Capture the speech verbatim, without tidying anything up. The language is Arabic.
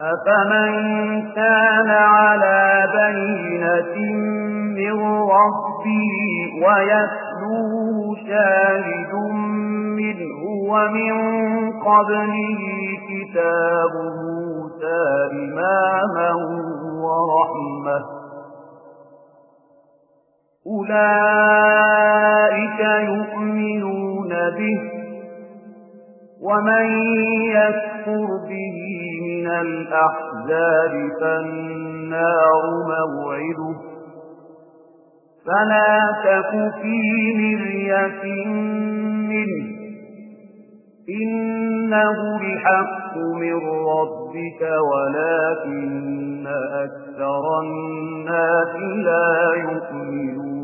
أفمن كان على بينة من ربه ويتلوه شاهد منه ومن قبله كتاب موسى إماما ورحمة أولئك يؤمنون به ومن يكفر به من الأحزاب فالنار موعده فلا تك في مرية منه إنه الحق من ربك ولكن أكثر الناس لا يؤمنون